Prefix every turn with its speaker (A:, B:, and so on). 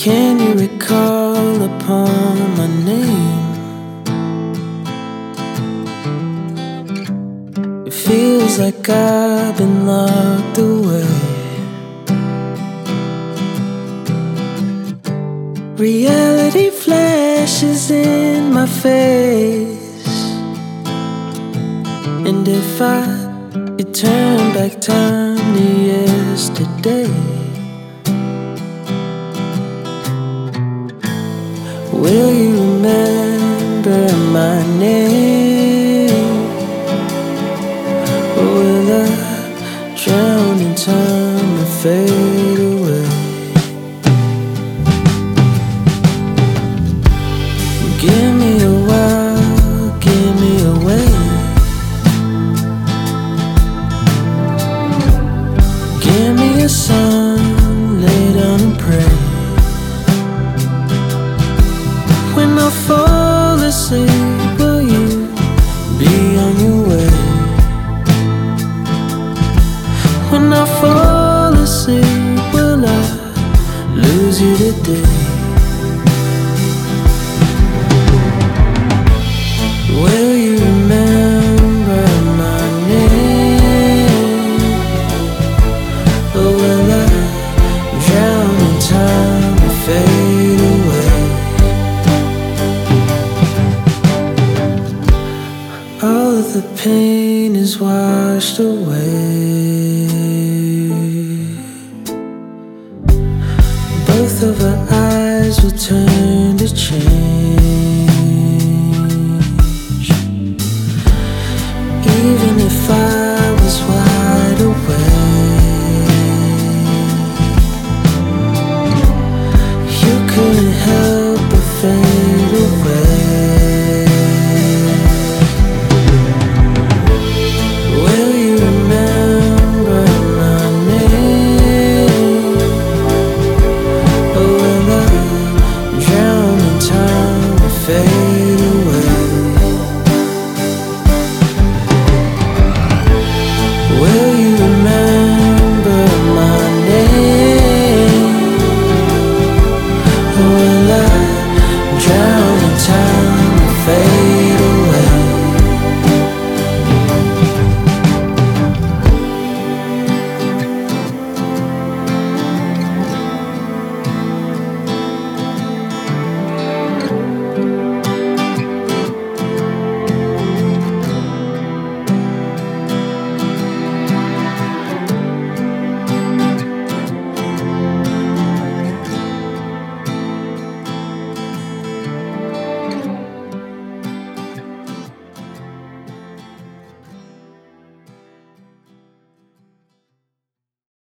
A: Can you recall upon my name? It feels like I've been locked away. Reality flashes in my face, and if I could turn back time to yesterday, will you remember my name? Or will I drown in time and fade away? Give me a while, give me a way. Give me a song, lay down and pray. When I fall asleep, will you be on your way? When I fall asleep, will I lose you today? Will you remember my name? Or will I drown in time and fade away? All of the pain is washed away. Both of our eyes will turn to change.